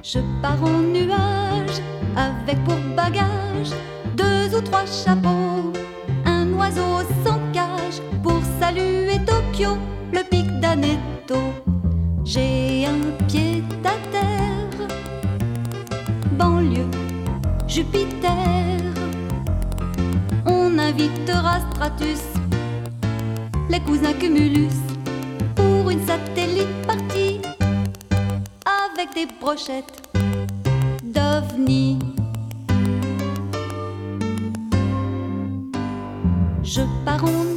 Je pars en nuage avec pour bagage 2 ou 3 chapeaux, un oiseau sans cage pour saluer Tokyo, le pic d'Aneto. J'ai un pied à terre, banlieue, Jupiter. On invitera Stratus, les cousins Cumulus, pour une satellite partie avec des brochettes d'ovnis. Je pars en